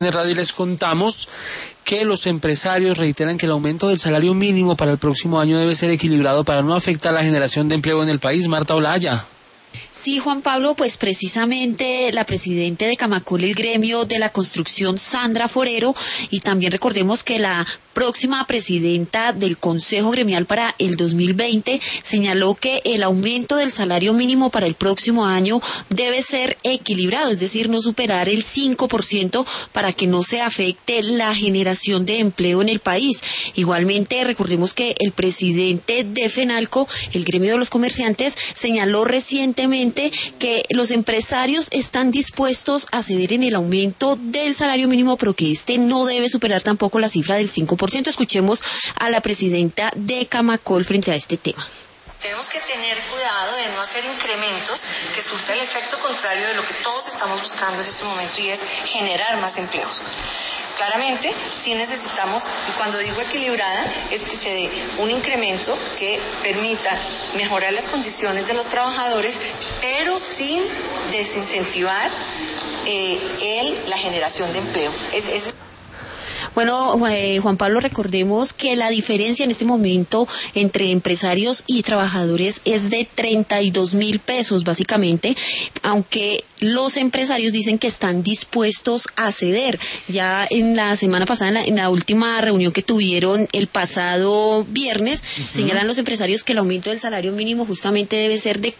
Radio y les contamos que los empresarios reiteran que el aumento del salario mínimo para el próximo año debe ser equilibrado para no afectar la generación de empleo en el país. Marta Olaya. Sí, Juan Pablo, pues precisamente la presidenta de Camacol, el gremio de la construcción, Sandra Forero, y también recordemos que la próxima presidenta del Consejo Gremial para el 2020 señaló que el aumento del salario mínimo para el próximo año debe ser equilibrado, es decir, no superar el 5% para que no se afecte la generación de empleo en el país. Igualmente, recordemos que el presidente de FENALCO, el gremio de los comerciantes, señaló recientemente que los empresarios están dispuestos a ceder en el aumento del salario mínimo, pero que este no debe superar tampoco la cifra del 5%. Escuchemos a la presidenta de Camacol frente a este tema. Tenemos que tener cuidado de no hacer incrementos que surtan el efecto contrario de lo que todos estamos buscando en este momento, y es generar más empleos. Claramente, sí necesitamos, y cuando digo equilibrada, es que se dé un incremento que permita mejorar las condiciones de los trabajadores, pero sin desincentivar la generación de empleo. Bueno, Juan Pablo, recordemos que la diferencia en este momento entre empresarios y trabajadores es de 32.000 pesos, básicamente, aunque los empresarios dicen que están dispuestos a ceder. Ya en la semana pasada, en la última reunión que tuvieron el pasado viernes, señalan los empresarios que el aumento del salario mínimo justamente debe ser de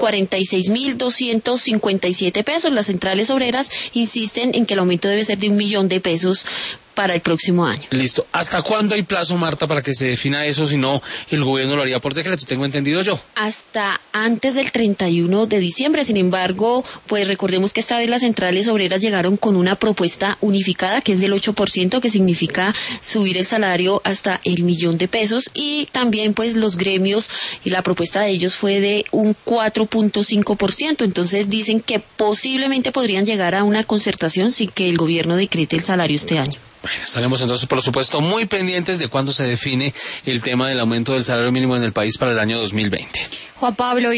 46.257 pesos. Las centrales obreras insisten en que el aumento debe ser de 1.000.000 de pesos para el próximo año. Listo. ¿Hasta cuándo hay plazo, Marta, para que se defina eso? Si no, el gobierno lo haría por decreto, tengo entendido yo. Hasta antes del 31 de diciembre. Sin embargo, pues recordemos que esta vez las centrales obreras llegaron con una propuesta unificada que es del 8%, que significa subir el salario hasta el 1.000.000 de pesos, y también pues los gremios, y la propuesta de ellos fue de un 4.5%. Entonces dicen que posiblemente podrían llegar a una concertación sin que el gobierno decrete el salario este año. Bueno, estaremos entonces, por supuesto, muy pendientes de cuándo se define el tema del aumento del salario mínimo en el país para el año 2020. Juan Pablo.